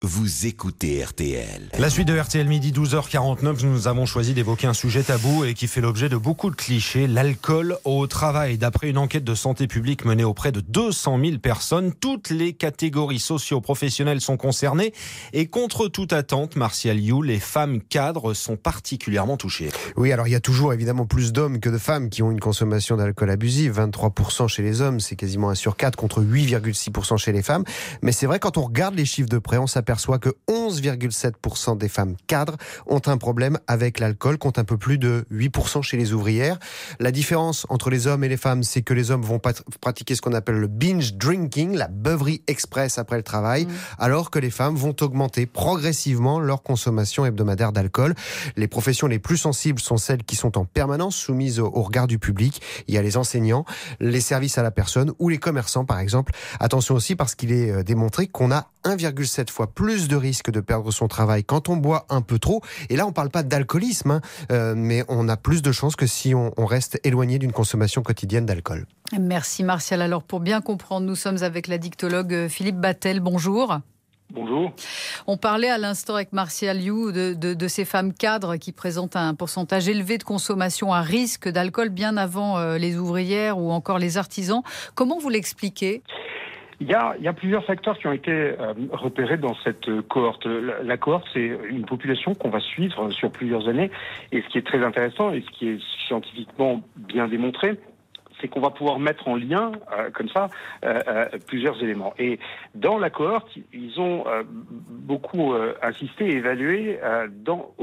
Vous écoutez RTL. La suite de RTL midi 12h49, nous avons choisi d'évoquer un sujet tabou et qui fait l'objet de beaucoup de clichés, l'alcool au travail. D'après une enquête de santé publique menée auprès de 200 000 personnes, toutes les catégories socio-professionnelles sont concernées et contre toute attente, Martial You, les femmes cadres sont particulièrement touchées. Oui, alors il y a toujours évidemment plus d'hommes que de femmes qui ont une consommation d'alcool abusive, 23% chez les hommes, c'est quasiment 1 sur 4 contre 8,6% chez les femmes. Mais c'est vrai, quand on regarde les chiffres de près, on s'aperçoit que 11,7% des femmes cadres ont un problème avec l'alcool, contre un peu plus de 8% chez les ouvrières. La différence entre les hommes et les femmes, c'est que les hommes vont pratiquer ce qu'on appelle le binge drinking, la beuverie express après le travail, alors que les femmes vont augmenter progressivement leur consommation hebdomadaire d'alcool. Les professions les plus sensibles sont celles qui sont en permanence soumises au regard du public. Il y a les enseignants, les services à la personne ou les commerçants par exemple. Attention aussi, parce qu'il est démontré qu'on a 1,7 fois plus de risques de perdre son travail quand on boit un peu trop. Et là, on ne parle pas d'alcoolisme, mais on a plus de chances que si on reste éloigné d'une consommation quotidienne d'alcool. Merci Martial. Alors pour bien comprendre, nous sommes avec l'addictologue Philippe Battel. Bonjour. Bonjour. On parlait à l'instant avec Martial You de ces femmes cadres qui présentent un pourcentage élevé de consommation à risque d'alcool bien avant les ouvrières ou encore les artisans. Comment vous l'expliquez ? Il y a plusieurs facteurs qui ont été repérés dans cette cohorte. La cohorte, c'est une population qu'on va suivre sur plusieurs années. Et ce qui est très intéressant et ce qui est scientifiquement bien démontré, c'est qu'on va pouvoir mettre en lien, comme ça, plusieurs éléments. Et dans la cohorte, ils ont beaucoup insisté et évalué dans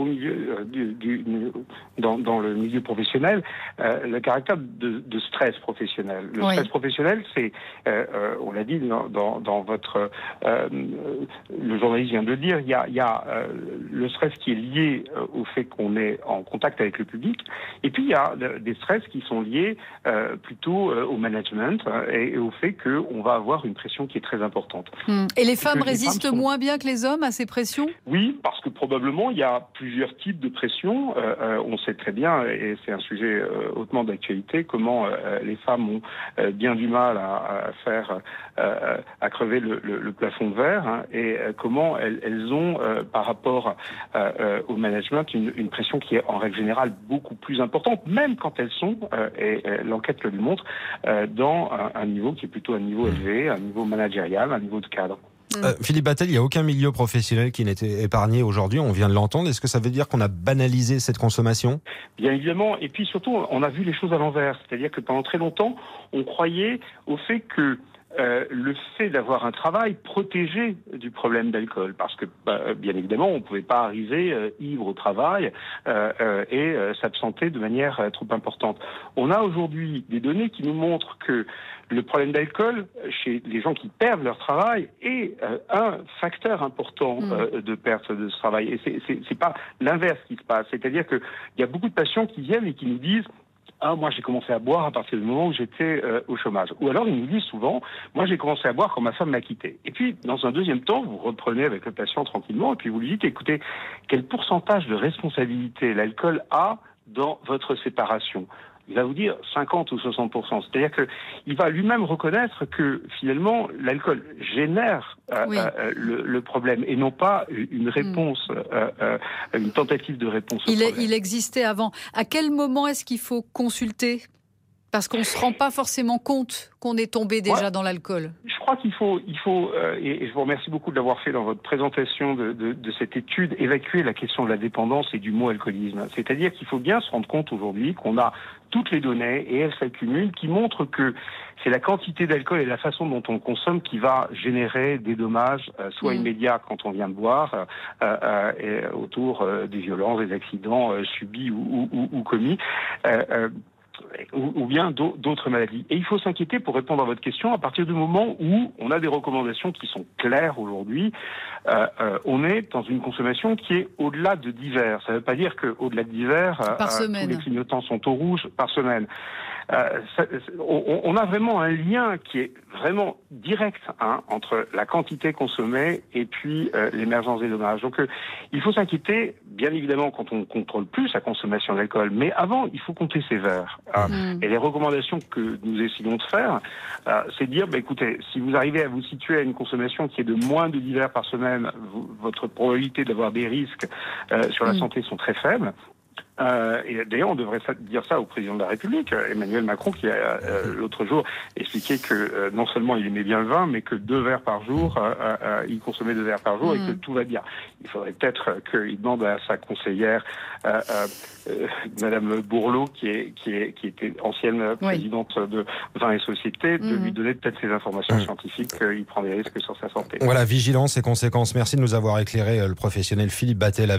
le milieu professionnel le caractère de stress professionnel. Le stress professionnel, c'est, on l'a dit dans votre... le journaliste vient de le dire, il y a le stress qui est lié au fait qu'on est en contact avec le public, et puis il y a des stress qui sont liés plutôt au management et au fait qu'on va avoir une pression qui est très importante. Et les femmes résistent moins bien que les hommes à ces pressions ? Oui, parce que probablement il y a plusieurs types de pression. On sait très bien, et c'est un sujet hautement d'actualité, comment les femmes ont bien du mal à crever le plafond de verre, et comment elles ont, par rapport au management, une pression qui est en règle générale beaucoup plus importante, même quand elles sont, et l'enquête le montre, dans un niveau qui est plutôt un niveau élevé, un niveau managérial, un niveau de cadre. Philippe Battel, il n'y a aucun milieu professionnel qui n'était épargné aujourd'hui, on vient de l'entendre. Est-ce que ça veut dire qu'on a banalisé cette consommation ? Bien évidemment, et puis surtout, on a vu les choses à l'envers. C'est-à-dire que pendant très longtemps, on croyait au fait que le fait d'avoir un travail protégé du problème d'alcool, parce que bien évidemment on ne pouvait pas arriver ivre au travail et s'absenter de manière trop importante. On a aujourd'hui des données qui nous montrent que le problème d'alcool chez les gens qui perdent leur travail est un facteur important de perte de ce travail, et c'est pas l'inverse qui se passe. C'est-à-dire que il y a beaucoup de patients qui viennent et qui nous disent: ah, moi j'ai commencé à boire à partir du moment où j'étais au chômage. Ou alors ils nous disent souvent: moi j'ai commencé à boire quand ma femme m'a quitté. Et puis dans un deuxième temps, vous reprenez avec le patient tranquillement et puis vous lui dites: écoutez, quel pourcentage de responsabilité l'alcool a dans votre séparation ? Il va vous dire 50 ou 60%. C'est-à-dire qu'il va lui-même reconnaître que finalement l'alcool génère le problème et non pas une réponse, une tentative de réponse au problème. Il existait avant. À quel moment est-ce qu'il faut consulter ? Parce qu'on ne se rend pas forcément compte qu'on est tombé déjà dans l'alcool. Je crois qu'il faut, et je vous remercie beaucoup de l'avoir fait dans votre présentation de cette étude, évacuer la question de la dépendance et du mot alcoolisme. C'est-à-dire qu'il faut bien se rendre compte aujourd'hui qu'on a toutes les données, et elles s'accumulent, qui montrent que c'est la quantité d'alcool et la façon dont on consomme qui va générer des dommages, soit immédiats quand on vient de boire, et autour des violences, des accidents subis ou commis, ou bien d'autres maladies. Et il faut s'inquiéter, pour répondre à votre question, à partir du moment où on a des recommandations qui sont claires aujourd'hui, on est dans une consommation qui est au-delà de divers. Ça ne veut pas dire qu'au-delà de divers, tous les clignotants sont au rouge par semaine. On a vraiment un lien qui est vraiment direct entre la quantité consommée et puis l'émergence des dommages. Donc il faut s'inquiéter, bien évidemment, quand on contrôle plus sa consommation d'alcool, mais avant, il faut compter ses verres. Et les recommandations que nous essayons de faire, c'est de dire, écoutez, si vous arrivez à vous situer à une consommation qui est de moins de 10 verres par semaine, votre probabilité d'avoir des risques sur la santé sont très faibles. Et d'ailleurs, on devrait dire ça au président de la République, Emmanuel Macron, qui a l'autre jour expliqué que non seulement il aimait bien le vin, mais que 2 verres par jour, il consommait 2 verres par jour et que tout va bien. Il faudrait peut-être qu'il demande à sa conseillère, Madame Bourlot, qui était ancienne présidente de Vin et Société, de lui donner peut-être ces informations scientifiques qu'il prend des risques sur sa santé. Voilà, vigilance et conséquences. Merci de nous avoir éclairé le professionnel Philippe Battel.